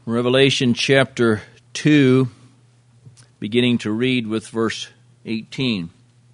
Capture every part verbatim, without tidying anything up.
Revelation chapter two, beginning to read with verse eighteen.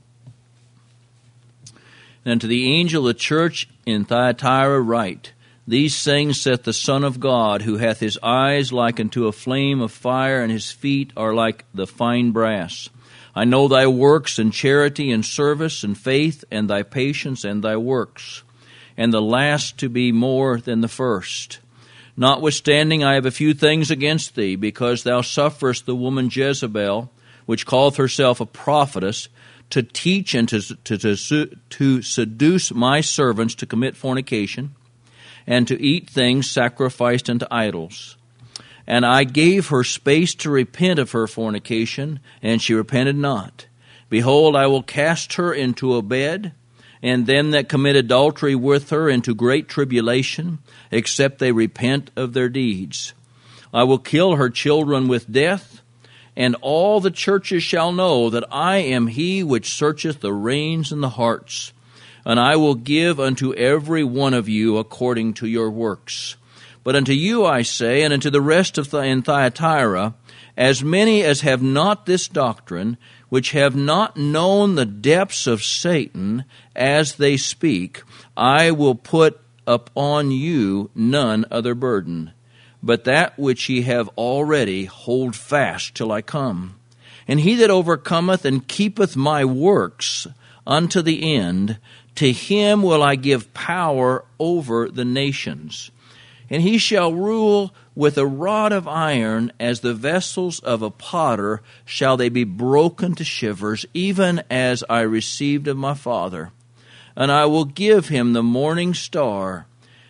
And to the angel of the church in Thyatira write, These things saith the Son of God, who hath his eyes like unto a flame of fire, and his feet are like the fine brass. I know thy works, and charity, and service, and faith, and thy patience, and thy works, and the last to be more than the first. Notwithstanding, I have a few things against thee, because thou sufferest the woman Jezebel, which calleth herself a prophetess, to teach and to, to, to, to seduce my servants to commit fornication, and to eat things sacrificed unto idols. And I gave her space to repent of her fornication, and she repented not. Behold, I will cast her into a bed, and them that commit adultery with her into great tribulation, except they repent of their deeds. I will kill her children with death, and all the churches shall know that I am he which searcheth the reins and the hearts. And I will give unto every one of you according to your works. But unto you I say, and unto the rest of Th- in Thyatira, as many as have not this doctrine, which have not known the depths of Satan as they speak, I will put upon you none other burden, but that which ye have already hold fast till I come. And he that overcometh and keepeth my works unto the end, to him will I give power over the nations. And he shall rule with a rod of iron, as the vessels of a potter shall they be broken to shivers, even as I received of my Father. And I will give him the morning star.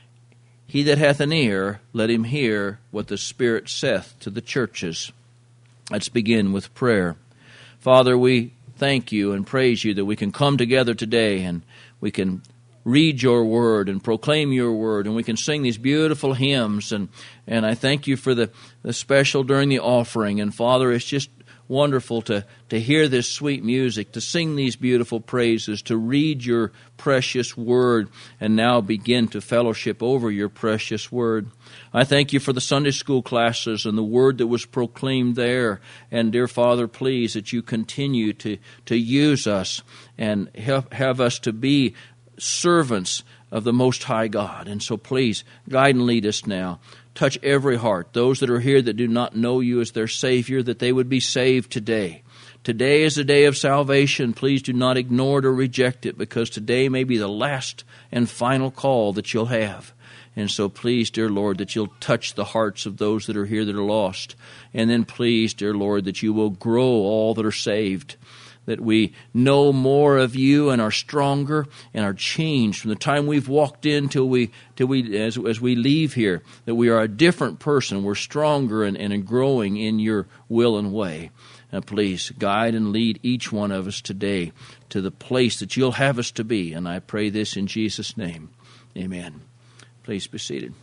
He that hath an ear, let him hear what the Spirit saith to the churches. Let's begin with prayer. Father, we thank you and praise you that we can come together today and we can read your word and proclaim your word, and we can sing these beautiful hymns, and, and I thank you for the, the special during the offering. And Father, it's just wonderful to, to hear this sweet music, to sing these beautiful praises, to read your precious word, and now begin to fellowship over your precious word. I thank you for the Sunday school classes and the word that was proclaimed there. And dear Father, please that you continue to, to use us and help, have us to be servants of the Most High God. And so please guide and lead us now. Touch every heart. Those that are here that do not know you as their Savior, that they would be saved today. Today is a day of salvation. Please do not ignore it or reject it, because today may be the last and final call that you'll have. And so please, dear Lord, that you'll touch the hearts of those that are here that are lost. And then please, dear Lord, that you will grow all that are saved, that we know more of you and are stronger and are changed from the time we've walked in till we, till we as, as we leave here, that we are a different person. We're stronger and, and growing in your will and way. And please guide and lead each one of us today to the place that you'll have us to be. And I pray this in Jesus' name. Amen. Please be seated.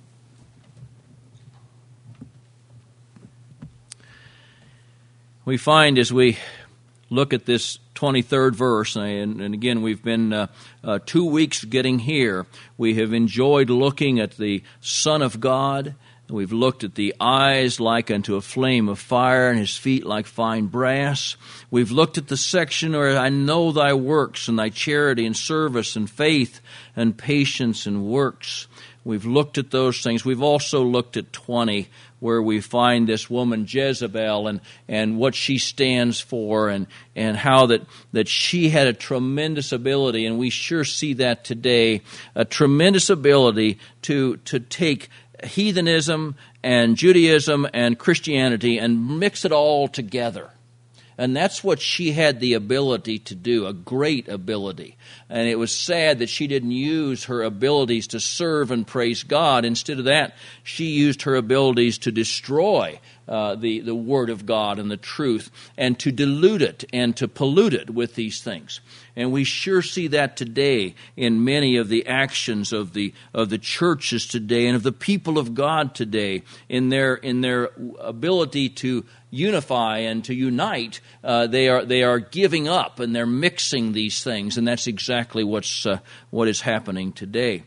We find as we look at this twenty-third verse, and, and again, we've been uh, uh, two weeks getting here. We have enjoyed looking at the Son of God. We've looked at the eyes like unto a flame of fire, and his feet like fine brass. We've looked at the section where I know thy works, and thy charity, and service, and faith, and patience, and works. We've looked at those things. We've also looked at twenty, where we find this woman Jezebel and, and what she stands for, and, and how that, that she had a tremendous ability, and we sure see that today, a tremendous ability to, to take heathenism and Judaism and Christianity and mix it all together. And that's what she had the ability to do, a great ability. And it was sad that she didn't use her abilities to serve and praise God. Instead of that, she used her abilities to destroy uh, the, the Word of God and the truth, and to dilute it and to pollute it with these things. And we sure see that today in many of the actions of the of the churches today and of the people of God today, in their in their ability to unify and to unite. Uh, they are they are giving up and they're mixing these things, and that's exactly what's uh, what is happening today.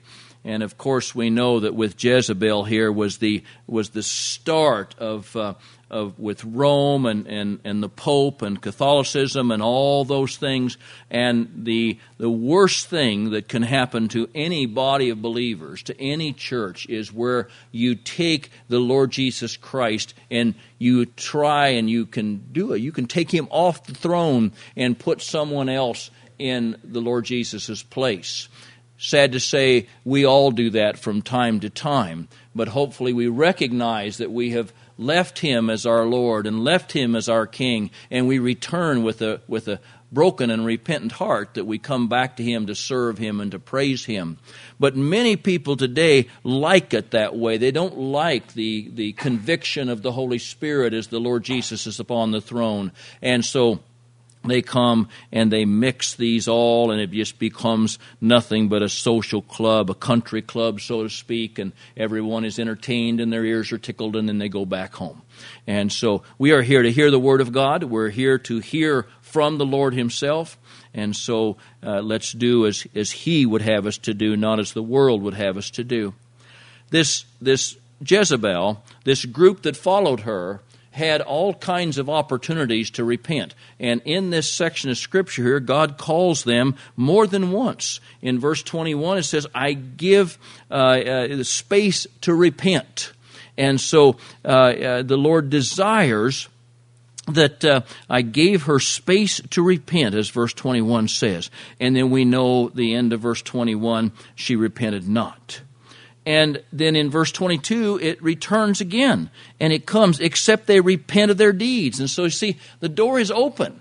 And of course, we know that with Jezebel here was the was the start of uh, of with Rome and, and, and the Pope and Catholicism and all those things. And the the worst thing that can happen to any body of believers, to any church, is where you take the Lord Jesus Christ and you try and you can do it. You can take him off the throne and put someone else in the Lord Jesus' place. Sad to say, we all do that from time to time, but hopefully we recognize that we have left him as our Lord and left him as our King, and we return with a with a broken and repentant heart, that we come back to him to serve him and to praise him. But many people today like it that way. They don't like the, the conviction of the Holy Spirit as the Lord Jesus is upon the throne. And so they come and they mix these all, and it just becomes nothing but a social club, a country club, so to speak, and everyone is entertained and their ears are tickled, and then they go back home. And so we are here to hear the Word of God. We're here to hear from the Lord himself, and so uh, let's do as, as he would have us to do, not as the world would have us to do. This, this Jezebel, this group that followed her, had all kinds of opportunities to repent. And in this section of Scripture here, God calls them more than once. In verse twenty-one, it says, I give uh, uh, space to repent. And so uh, uh, the Lord desires that uh, I gave her space to repent, as verse twenty-one says. And then we know the end of verse twenty-one, she repented not. And then in verse twenty-two, it returns again. And it comes, except they repent of their deeds. And so you see, the door is open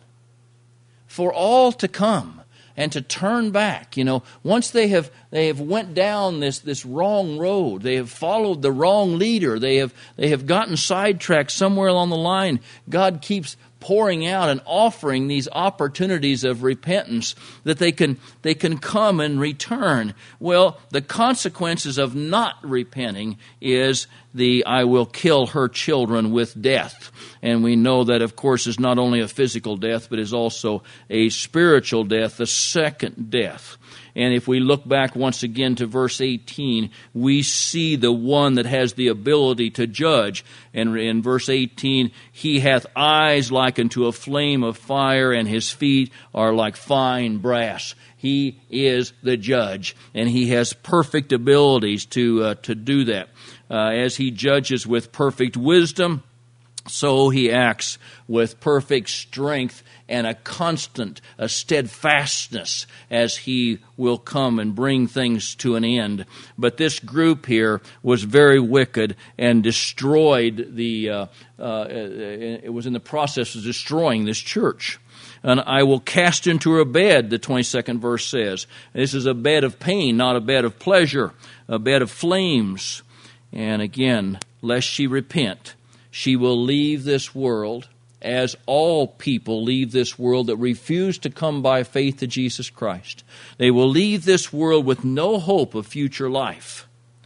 for all to come and to turn back. You know, once they have they have went down this, this wrong road, they have followed the wrong leader, they have they have gotten sidetracked somewhere along the line, God keeps pouring out and offering these opportunities of repentance that they can they can come and return. Well, the consequences of not repenting is the I will kill her children with death. And we know that, of course, is not only a physical death, but is also a spiritual death, the second death. And if we look back once again to verse eighteen, we see the one that has the ability to judge. And in verse eighteen, he hath eyes like unto a flame of fire, and his feet are like fine brass. He is the judge, and he has perfect abilities to uh, to do that. Uh, as he judges with perfect wisdom, so he acts with perfect strength and a constant, a steadfastness as he will come and bring things to an end. But this group here was very wicked and destroyed the, uh, uh, it was in the process of destroying this church. And I will cast into her bed, the twenty-second verse says. This is a bed of pain, not a bed of pleasure, a bed of flames. And again, lest she repent, she will leave this world, as all people leave this world that refuse to come by faith to Jesus Christ. They will leave this world with no hope of future life.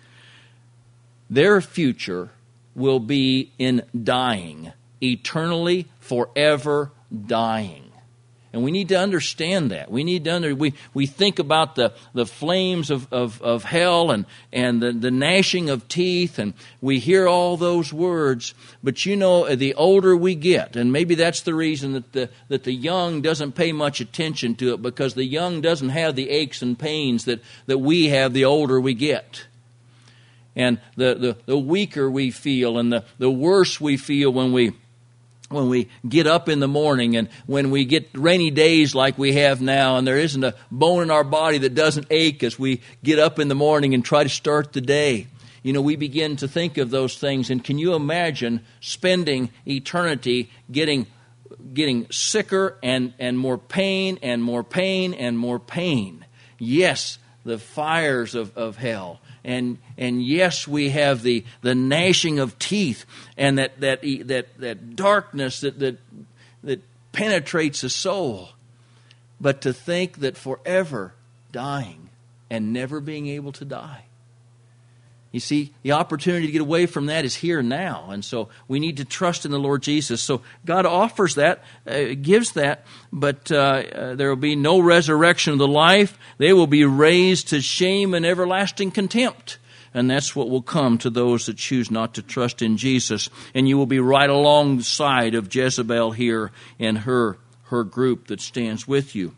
Their future will be in dying, eternally, forever dying. And we need to understand that. We need to under, we, we think about the, the flames of, of, of hell and, and the, the gnashing of teeth, and we hear all those words. But you know, the older we get, and maybe that's the reason that the, that the young doesn't pay much attention to it, because the young doesn't have the aches and pains that, that we have the older we get. And the, the, the weaker we feel, and the, the worse we feel when we When we get up in the morning, and when we get rainy days like we have now, and there isn't a bone in our body that doesn't ache as we get up in the morning and try to start the day. You know, we begin to think of those things, and can you imagine spending eternity getting getting sicker and, and more pain and more pain and more pain? Yes, the fires of, of hell. And and yes, we have the, the gnashing of teeth and that that that, that darkness that, that that penetrates the soul. But to think that forever dying and never being able to die. You see, the opportunity to get away from that is here now. And so we need to trust in the Lord Jesus. So God offers that, uh, gives that, but uh, uh, there will be no resurrection of the life. They will be raised to shame and everlasting contempt. And that's what will come to those that choose not to trust in Jesus. And you will be right alongside of Jezebel here and her, her group that stands with you.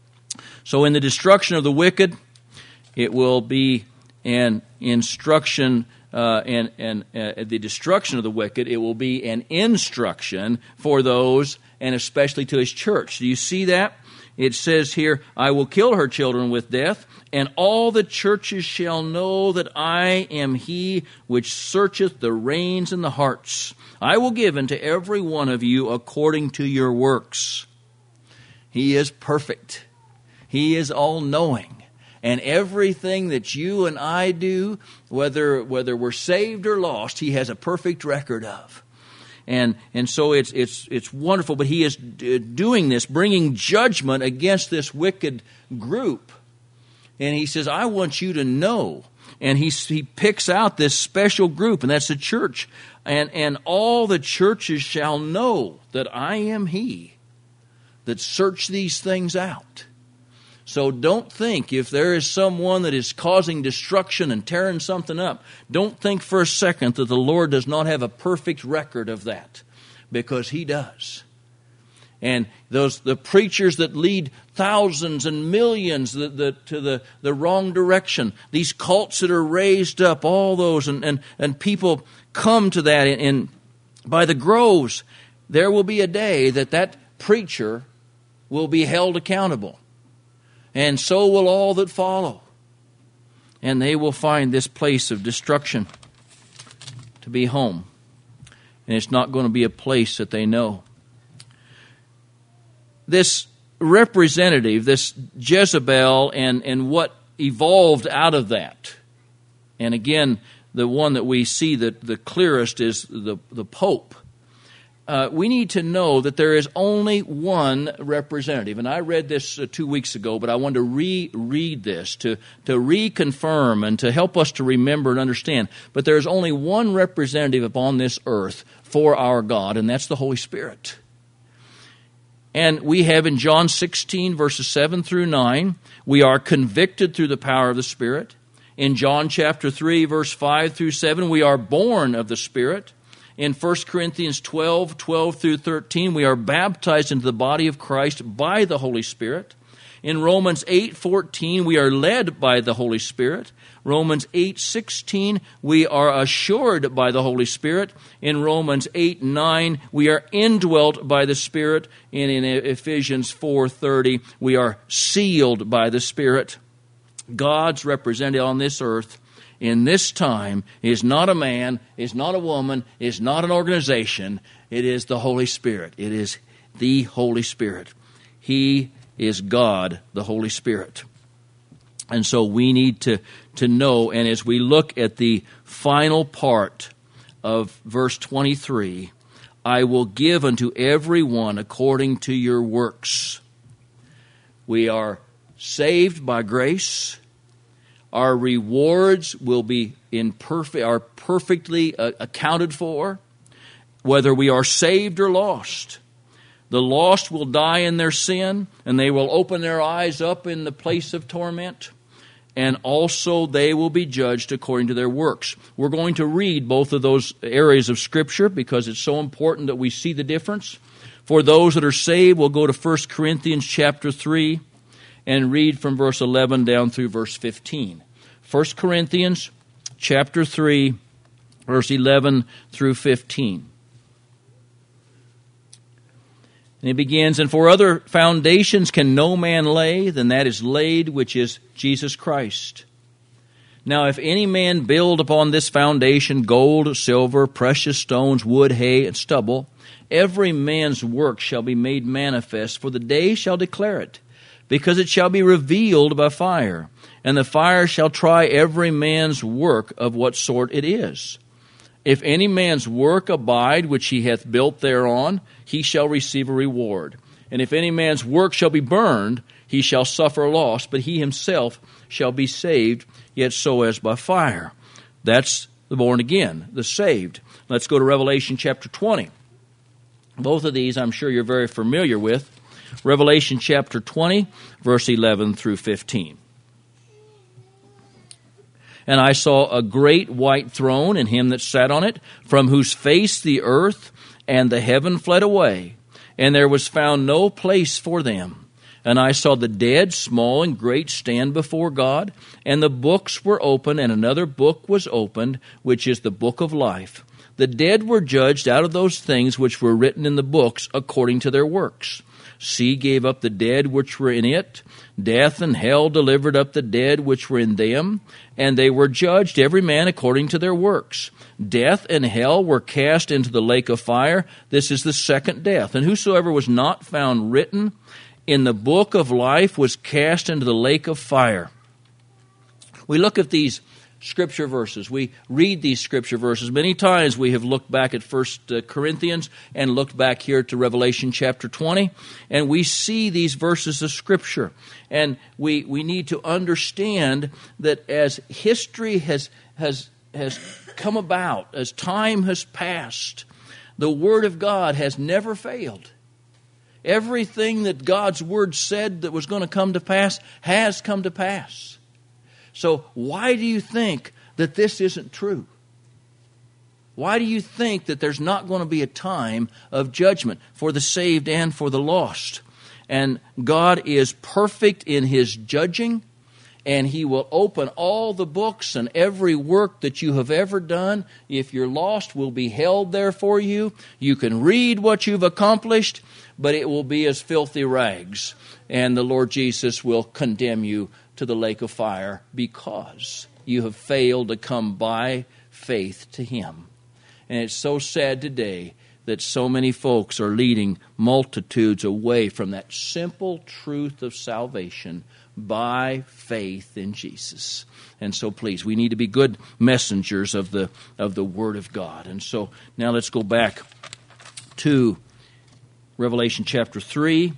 So in the destruction of the wicked, it will be an instruction, uh, and, and uh, the destruction of the wicked, it will be an instruction for those, and especially to his church. Do you see that? It says here, I will kill her children with death, and all the churches shall know that I am he which searcheth the reins and the hearts. I will give unto every one of you according to your works. He is perfect. He is all-knowing. And everything that you and I do, whether whether we're saved or lost, he has a perfect record of. And and so it's it's it's wonderful. But he is doing this, bringing judgment against this wicked group. And he says, I want you to know. And he he picks out this special group, and that's the church. And and all the churches shall know that I am he that search these things out. So don't think, if there is someone that is causing destruction and tearing something up, don't think for a second that the Lord does not have a perfect record of that, because he does. And those the preachers that lead thousands and millions the, the, to the, the wrong direction, these cults that are raised up, all those, and, and, and people come to that. And, and by the groves, there will be a day that that preacher will be held accountable. And so will all that follow. And they will find this place of destruction to be home. And it's not going to be a place that they know. This representative, this Jezebel, and, and what evolved out of that. And again, the one that we see that the clearest is the, the Pope. Uh, we need to know that there is only one representative. And I read this uh, two weeks ago, but I want to reread this to, to reconfirm and to help us to remember and understand. But there is only one representative upon this earth for our God, and that's the Holy Spirit. And we have in John sixteen, verses seven through nine, we are convicted through the power of the Spirit. In John chapter three, verse five through seven, we are born of the Spirit. In First Corinthians twelve, twelve through thirteen, we are baptized into the body of Christ by the Holy Spirit. In Romans eight, fourteen, we are led by the Holy Spirit. Romans eight, sixteen, we are assured by the Holy Spirit. In Romans eight, nine, we are indwelt by the Spirit. And in Ephesians four, thirty, we are sealed by the Spirit. God's representative on this earth in this time is not a man, is not a woman, is not an organization. It is the Holy Spirit. It is the Holy Spirit. He is God, the Holy Spirit. And so we need to, to know, and as we look at the final part of verse twenty-three, I will give unto every one according to your works. We are saved by grace. Our rewards will be in perfect, are perfectly uh, accounted for, whether we are saved or lost. The lost will die in their sin, and they will open their eyes up in the place of torment, and also they will be judged according to their works. We're going to read both of those areas of Scripture because it's so important that we see the difference. For those that are saved, we'll go to First Corinthians chapter three and read from verse eleven down through verse fifteen. First Corinthians chapter three, verse eleven through fifteen. And it begins, and for other foundations can no man lay than that is laid, which is Jesus Christ. Now if any man build upon this foundation gold, silver, precious stones, wood, hay, and stubble, every man's work shall be made manifest, for the day shall declare it, because it shall be revealed by fire, and the fire shall try every man's work of what sort it is. If any man's work abide which he hath built thereon, he shall receive a reward. And if any man's work shall be burned, he shall suffer loss, but he himself shall be saved, yet so as by fire. That's the born again, the saved. Let's go to Revelation chapter twenty. Both of these I'm sure you're very familiar with. Revelation chapter twenty, verse eleven through fifteen. And I saw a great white throne, and him that sat on it, from whose face the earth and the heaven fled away, and there was found no place for them. And I saw the dead, small and great, stand before God, and the books were opened, and another book was opened, which is the book of life. The dead were judged out of those things which were written in the books according to their works. Sea gave up the dead which were in it. Death and hell delivered up the dead which were in them. And they were judged, every man according to their works. Death and hell were cast into the lake of fire. This is the second death. And whosoever was not found written in the book of life was cast into the lake of fire. We look at these Scripture verses. We read these Scripture verses. Many times we have looked back at First Corinthians and looked back here to Revelation chapter twenty, and we see these verses of Scripture. And we, we need to understand that as history has, has, has come about, as time has passed, the Word of God has never failed. Everything that God's Word said that was going to come to pass has come to pass. So why do you think that this isn't true? Why do you think that there's not going to be a time of judgment for the saved and for the lost? And God is perfect in His judging, and He will open all the books, and every work that you have ever done, if you're lost, will be held there for you. You can read what you've accomplished, but it will be as filthy rags, and the Lord Jesus will condemn you to the lake of fire because you have failed to come by faith to Him. And it's so sad today that so many folks are leading multitudes away from that simple truth of salvation by faith in Jesus. And so please, we need to be good messengers of the of the Word of God. And so now let's go back to Revelation chapter three.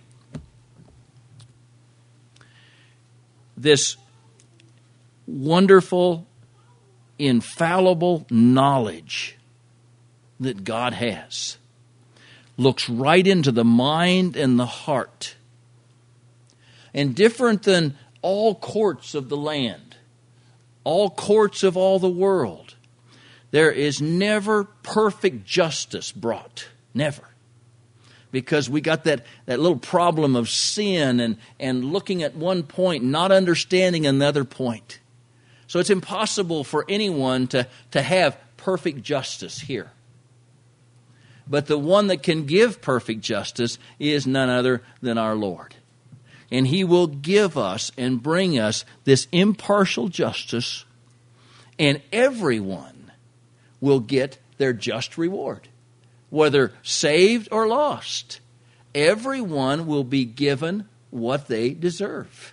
This wonderful, infallible knowledge that God has looks right into the mind and the heart. And different than all courts of the land, all courts of all the world, there is never perfect justice brought. Never. Because we got that, that little problem of sin and, and looking at one point, not understanding another point. So it's impossible for anyone to, to have perfect justice here. But the one that can give perfect justice is none other than our Lord. And He will give us and bring us this impartial justice, and everyone will get their just reward. Whether saved or lost, everyone will be given what they deserve.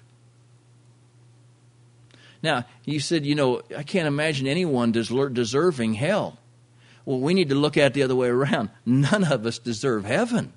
Now, you said, you know, I can't imagine anyone deserving hell. Well, we need to look at it the other way around. None of us deserve heaven.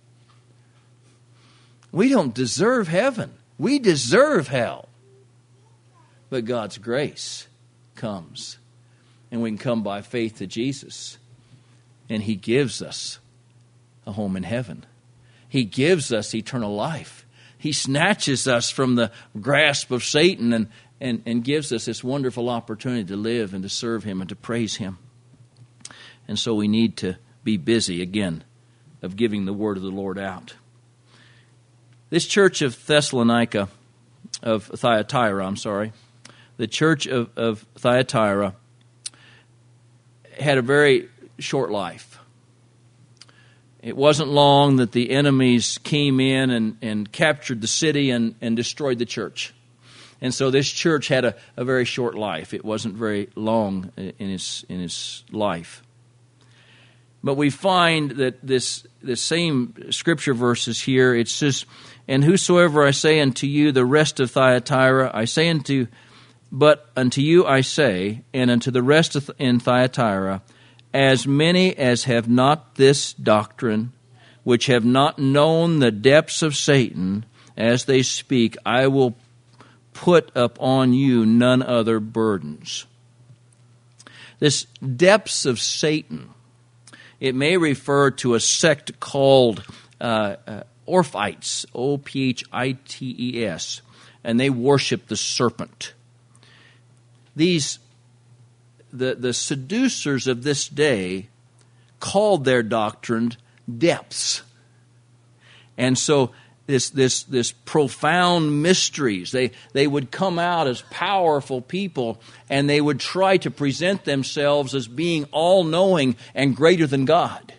We don't deserve heaven. We deserve hell. But God's grace comes, and we can come by faith to Jesus. And He gives us a home in heaven. He gives us eternal life. He snatches us from the grasp of Satan and, and, and gives us this wonderful opportunity to live and to serve Him and to praise Him. And so we need to be busy, again, of giving the word of the Lord out. This church of Thessalonica, of Thyatira, I'm sorry, the church of, of Thyatira had a very short life. It wasn't long that the enemies came in and, and captured the city and, and destroyed the church. And so this church had a, a very short life. It wasn't very long in its in its life. But we find that this this same scripture verses here, it says, "And whosoever I say unto you, the rest of Thyatira, I say unto, but unto you I say, and unto the rest of in Thyatira, as many as have not this doctrine, which have not known the depths of Satan, as they speak, I will put upon you none other burdens." This depths of Satan, it may refer to a sect called uh, uh, Orphites, O P H I T E S, and they worship the serpent. These, the, the seducers of this day called their doctrine depths. And so this this this profound mysteries, they, they would come out as powerful people, and they would try to present themselves as being all-knowing and greater than God.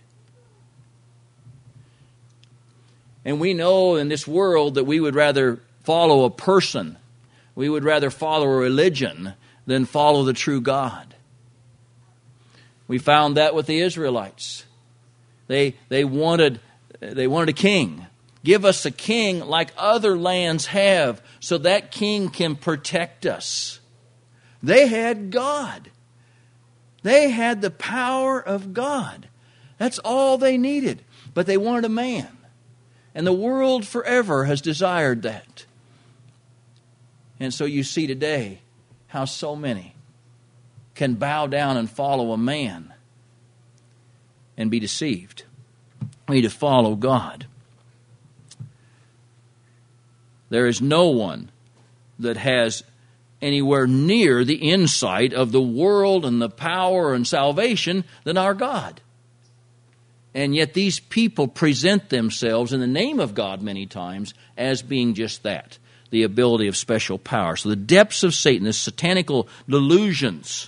And we know in this world that we would rather follow a person, we would rather follow a religion than follow the true God. We found that with the Israelites. They they wanted they wanted a king. Give us a king like other lands have, so that king can protect us. They had God. They had the power of God. That's all they needed. But they wanted a man. And the world forever has desired that. And so you see today how so many can bow down and follow a man and be deceived. We need to follow God. There is no one that has anywhere near the insight of the world and the power and salvation than our God. And yet these people present themselves in the name of God many times as being just that, the ability of special power. So the depths of Satan, the satanical delusions.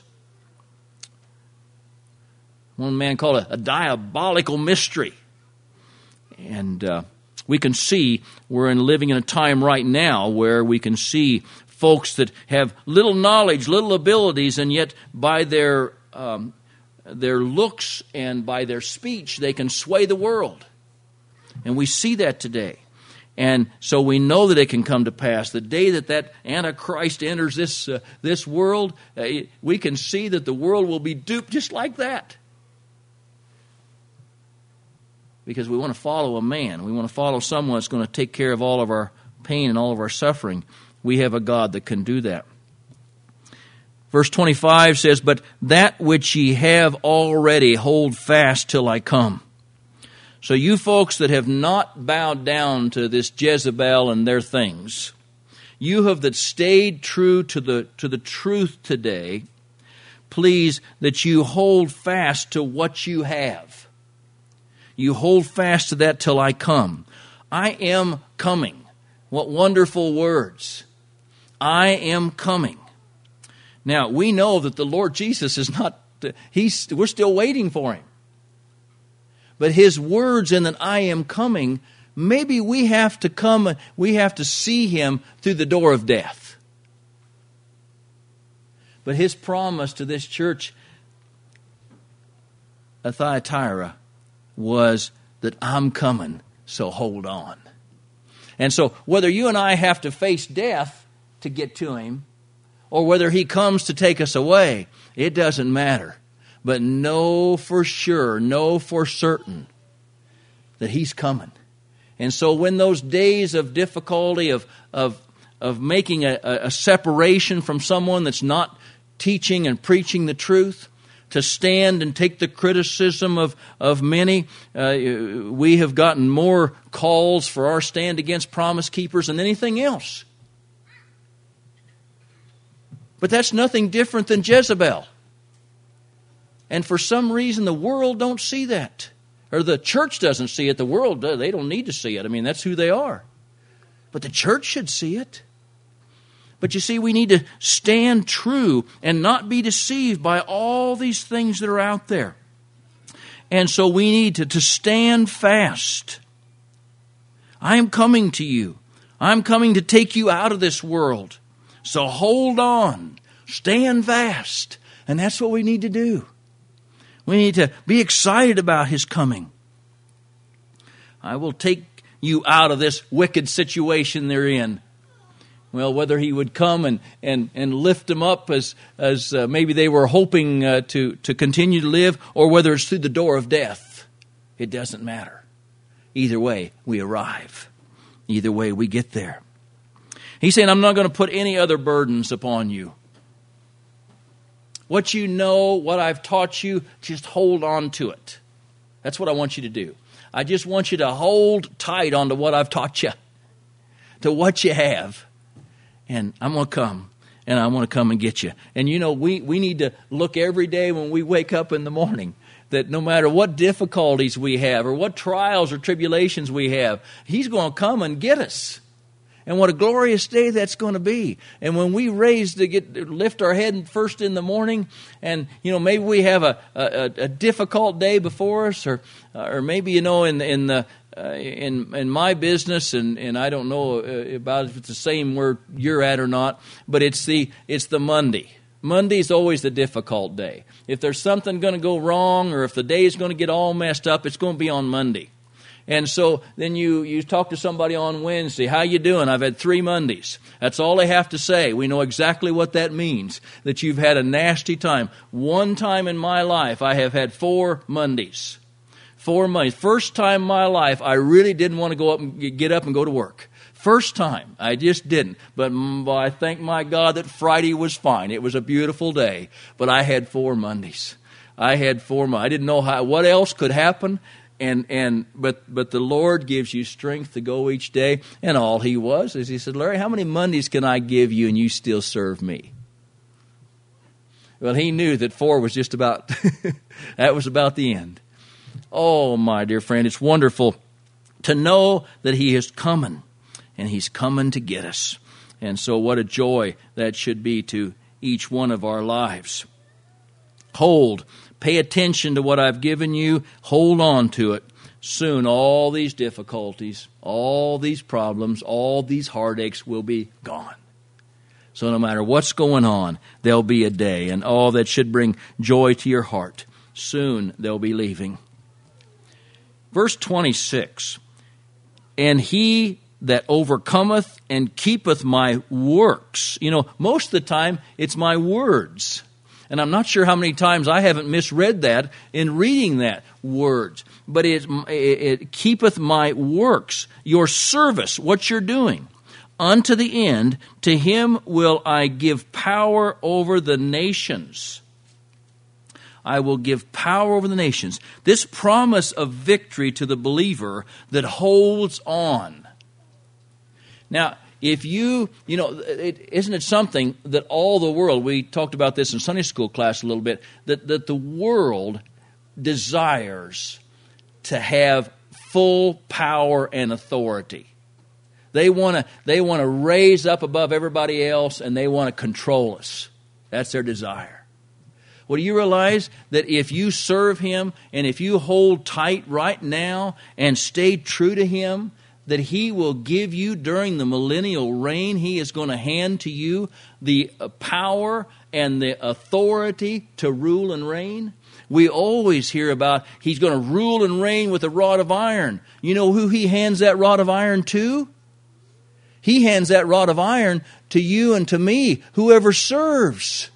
One man called it a diabolical mystery. And uh, we can see we're in living in a time right now where we can see folks that have little knowledge, little abilities, and yet by their um, their looks and by their speech, they can sway the world. And we see that today. And so we know that it can come to pass. The day that that Antichrist enters this, uh, this world, uh, we can see that the world will be duped just like that. Because we want to follow a man. We want to follow someone that's going to take care of all of our pain and all of our suffering. We have a God that can do that. Verse twenty-five says, "But that which ye have already hold fast till I come." So you folks that have not bowed down to this Jezebel and their things, you have that stayed true to the to the truth today, please that you hold fast to what you have. You hold fast to that till I come. I am coming. What wonderful words. I am coming. Now, we know that the Lord Jesus is not, he's, we're still waiting for him. But his words in that I am coming, maybe we have to come, we have to see him through the door of death. But his promise to this church at Thyatira was that I'm coming, so hold on. And so whether you and I have to face death to get to him, or whether he comes to take us away, it doesn't matter. But know for sure, know for certain that he's coming. And so when those days of difficulty, of of of making a, a separation from someone that's not teaching and preaching the truth, to stand and take the criticism of, of many, uh, we have gotten more calls for our stand against Promise Keepers than anything else. But that's nothing different than Jezebel. And for some reason, the world don't see that. Or the church doesn't see it. The world does. They don't need to see it. I mean, that's who they are. But the church should see it. But you see, we need to stand true and not be deceived by all these things that are out there. And so we need to, to stand fast. I am coming to you. I'm coming to take you out of this world. So hold on. Stand fast. And that's what we need to do. We need to be excited about his coming. I will take you out of this wicked situation they're in. Well, whether he would come and, and, and lift them up as as uh, maybe they were hoping uh, to, to continue to live, or whether it's through the door of death, it doesn't matter. Either way, we arrive. Either way, we get there. He's saying, I'm not going to put any other burdens upon you. What you know, what I've taught you, just hold on to it. That's what I want you to do. I just want you to hold tight onto what I've taught you, to what you have. And I'm going to come, and I want to come and get you. And you know, we, we need to look every day when we wake up in the morning that no matter what difficulties we have or what trials or tribulations we have, He's going to come and get us. And what a glorious day that's going to be. And when we raise to get lift our head first in the morning, and you know maybe we have a, a, a difficult day before us, or or maybe you know in in the uh, in in my business, and, and I don't know about if it's the same where you're at or not, but it's the it's the Monday. Monday's always the difficult day. If there's something going to go wrong, or if the day is going to get all messed up, it's going to be on Monday. And so then you, you talk to somebody on Wednesday, how you doing? I've had three Mondays. That's all they have to say. We know exactly what that means, that you've had a nasty time. One time in my life, I have had four Mondays. Four Mondays. First time in my life, I really didn't want to go up and get up and go to work. First time. I just didn't. But I thank my God that Friday was fine. It was a beautiful day. But I had four Mondays. I had four Mondays. I didn't know how, what else could happen. And and but but the Lord gives you strength to go each day. And all He was is He said, Larry, how many Mondays can I give you and you still serve me? Well, He knew that four was just about, that was about the end. Oh, my dear friend, it's wonderful to know that He is coming. And He's coming to get us. And so what a joy that should be to each one of our lives. Hold. Pay attention to what I've given you. Hold on to it. Soon all these difficulties, all these problems, all these heartaches will be gone. So no matter what's going on, there'll be a day. And all that should bring joy to your heart. Soon they'll be leaving. Verse twenty-six. And he that overcometh and keepeth my works. You know, most of the time it's my words. And I'm not sure how many times I haven't misread that in reading that words. But it, it, it keepeth my works, your service, what you're doing. Unto the end, to him will I give power over the nations. I will give power over the nations. This promise of victory to the believer that holds on. Now, if you, you know, it, isn't it something that all the world, we talked about this in Sunday school class a little bit, that, that the world desires to have full power and authority. They want to they want to raise up above everybody else, and they want to control us. That's their desire. Well, do you realize that if you serve Him and if you hold tight right now and stay true to Him, that He will give you during the millennial reign, He is going to hand to you the power and the authority to rule and reign? We always hear about He's going to rule and reign with a rod of iron. You know who He hands that rod of iron to? He hands that rod of iron to you and to me, whoever serves,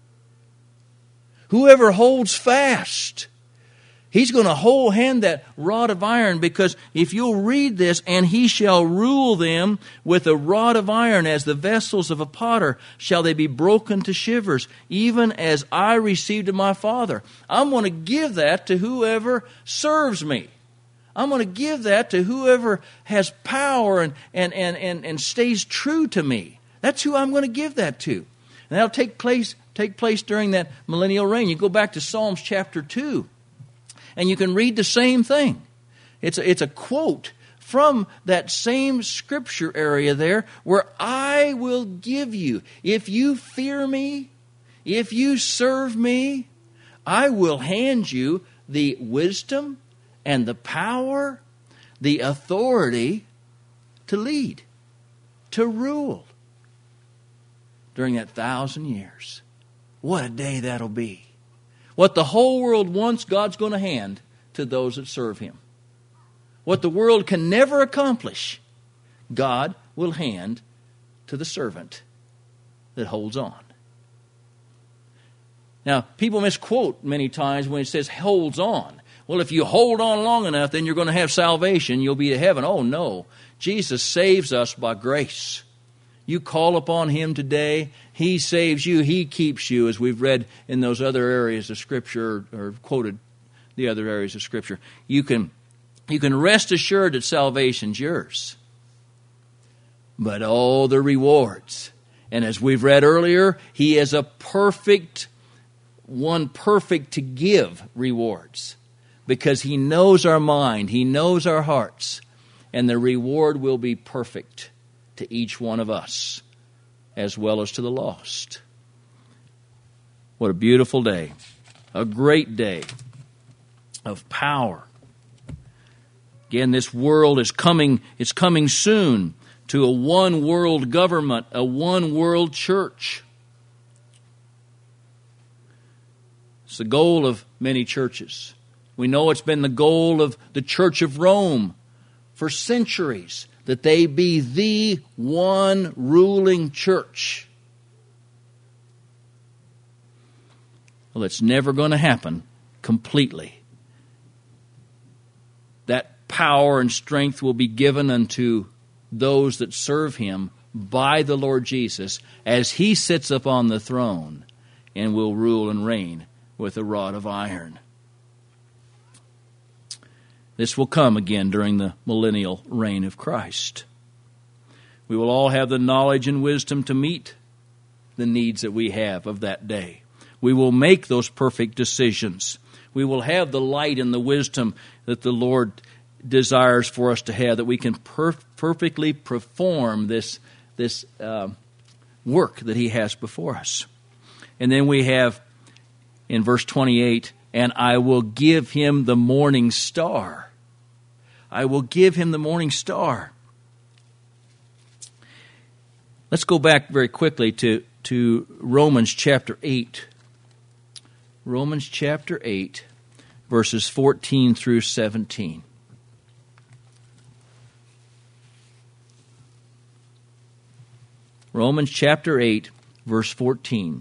whoever holds fast. He's going to whole hand that rod of iron, because if you'll read this, and he shall rule them with a rod of iron as the vessels of a potter, shall they be broken to shivers, even as I received of my Father. I'm going to give that to whoever serves me. I'm going to give that to whoever has power and, and, and, and, and stays true to me. That's who I'm going to give that to. And that'll take place, take place during that millennial reign. You go back to Psalms chapter two. And you can read the same thing. It's a, it's a quote from that same scripture area there, where I will give you, if you fear me, if you serve me, I will hand you the wisdom and the power, the authority to lead, to rule during that thousand years. What a day that'll be. What the whole world wants, God's going to hand to those that serve Him. What the world can never accomplish, God will hand to the servant that holds on. Now, people misquote many times when it says holds on. Well, if you hold on long enough, then you're going to have salvation. You'll be to heaven. Oh, no. Jesus saves us by grace. You call upon Him today, He saves you, He keeps you, as we've read in those other areas of Scripture, or quoted the other areas of Scripture. You can, you can rest assured that salvation's yours. But oh, the rewards. And as we've read earlier, He is a perfect one, perfect to give rewards. Because He knows our mind, He knows our hearts. And the reward will be perfect to each one of us, as well as to the lost. What a beautiful day. A great day of power. Again, this world is coming, it's coming soon to a one world government, a one world church. It's the goal of many churches. We know it's been the goal of the Church of Rome for centuries, that they be the one ruling church. Well, it's never going to happen completely. That power and strength will be given unto those that serve Him by the Lord Jesus as He sits upon the throne and will rule and reign with a rod of iron. This will come again during the millennial reign of Christ. We will all have the knowledge and wisdom to meet the needs that we have of that day. We will make those perfect decisions. We will have the light and the wisdom that the Lord desires for us to have, that we can per- perfectly perform this, this uh, work that He has before us. And then we have in verse twenty-eight, and I will give him the morning star. I will give him the morning star. Let's go back very quickly to, to Romans chapter eight. Romans chapter eight, verses fourteen through seventeen. Romans chapter eight, verse fourteen.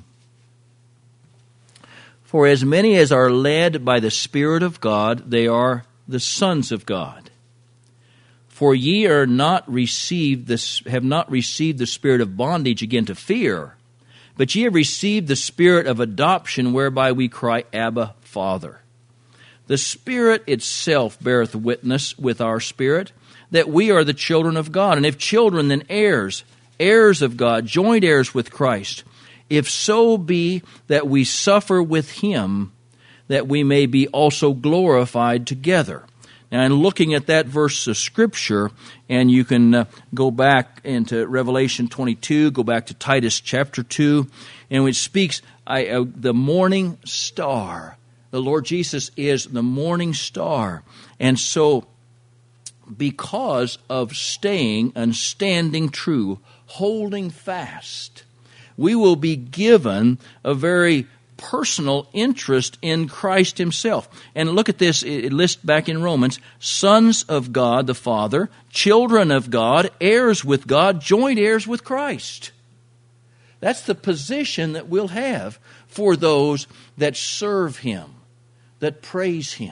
For as many as are led by the Spirit of God, they are the sons of God. For ye are not received this, have not received the spirit of bondage again to fear, but ye have received the spirit of adoption, whereby we cry, Abba, Father. The Spirit itself beareth witness with our spirit that we are the children of God, and if children, then heirs, heirs of God, joint heirs with Christ, if so be that we suffer with Him, that we may be also glorified together. Now, in looking at that verse of Scripture, and you can uh, go back into Revelation twenty-two, go back to Titus chapter two, and which speaks I, uh, the morning star. The Lord Jesus is the morning star. And so, because of staying and standing true, holding fast, we will be given a very personal interest in Christ Himself. And look at this, it lists back in Romans, sons of God the Father, children of God, heirs with God, joint heirs with Christ. That's the position that we'll have for those that serve Him, that praise Him.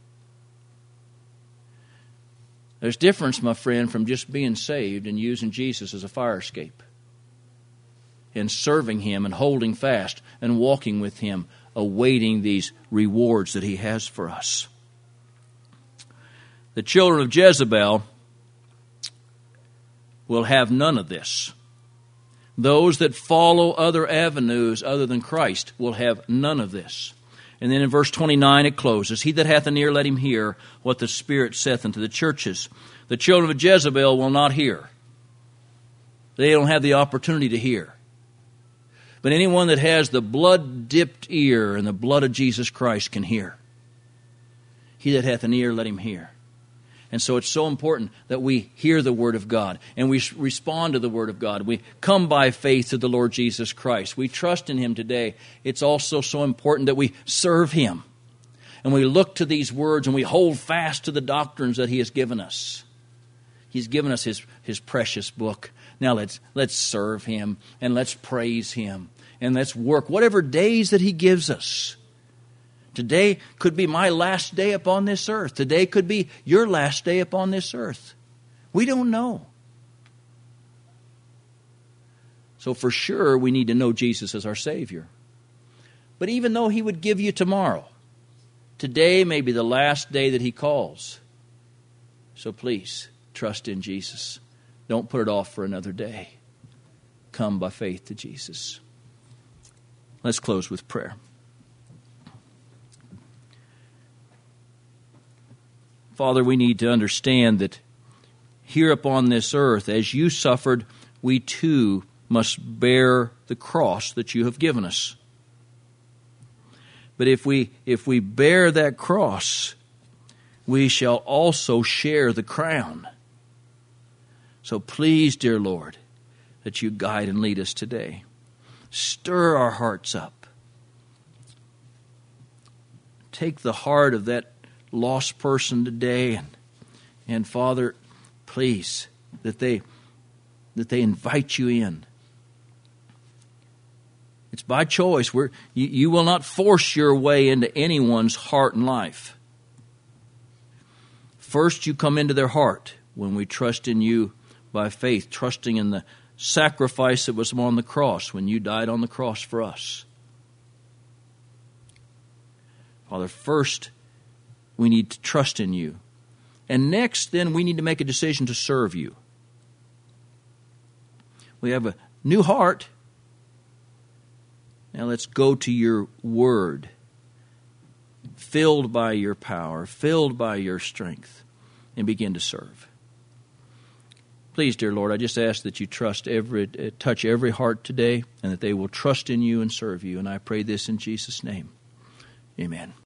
There's difference, my friend, from just being saved and using Jesus as a fire escape, and serving Him and holding fast and walking with Him, awaiting these rewards that He has for us. The children of Jezebel will have none of this. Those that follow other avenues other than Christ will have none of this. And then in verse twenty-nine it closes, He that hath an ear, let him hear what the Spirit saith unto the churches. The children of Jezebel will not hear. They don't have the opportunity to hear. But anyone that has the blood-dipped ear and the blood of Jesus Christ can hear. He that hath an ear, let him hear. And so it's so important that we hear the Word of God and we respond to the Word of God. We come by faith to the Lord Jesus Christ. We trust in Him today. It's also so important that we serve Him. And we look to these words and we hold fast to the doctrines that He has given us. He's given us His, His precious book. Now let's, let's serve Him and let's praise Him and let's work whatever days that He gives us. Today could be my last day upon this earth. Today could be your last day upon this earth. We don't know. So for sure, we need to know Jesus as our Savior. But even though He would give you tomorrow, today may be the last day that He calls. So please, trust in Jesus. Don't put it off for another day. Come by faith to Jesus. Let's close with prayer. Father, we need to understand that here upon this earth, as you suffered, we too must bear the cross that you have given us. But if we if we bear that cross, we shall also share the crown. So please, dear Lord, that you guide and lead us today. Stir our hearts up. Take the heart of that lost person today, and, and Father, please, that they that they invite you in. It's by choice. We're, you, you will not force your way into anyone's heart and life. First, you come into their heart when we trust in you by faith, trusting in the sacrifice that was on the cross when you died on the cross for us. Father, first, we need to trust in you. And next, then, we need to make a decision to serve you. We have a new heart. Now let's go to your word, filled by your power, filled by your strength, and begin to serve. Please, dear Lord, I just ask that you trust every, touch every heart today, and that they will trust in you and serve you. And I pray this in Jesus' name. Amen.